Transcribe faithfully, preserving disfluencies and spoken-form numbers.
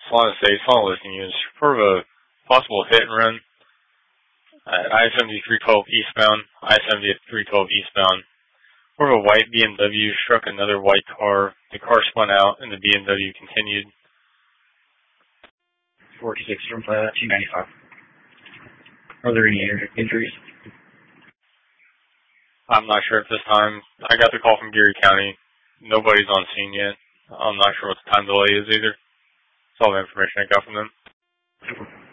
Solana State, Solana Listing Units, report of a possible hit and run at I seventy three twelve eastbound, I seventy three twelve eastbound, where a white B M W struck another white car. The car spun out and the B M W continued. forty-six from uh, two ninety-five. Are there any injuries? I'm not sure at this time. I got the call from Geary County. Nobody's on scene yet. I'm not sure what the time delay is either. That's all the information I got from them.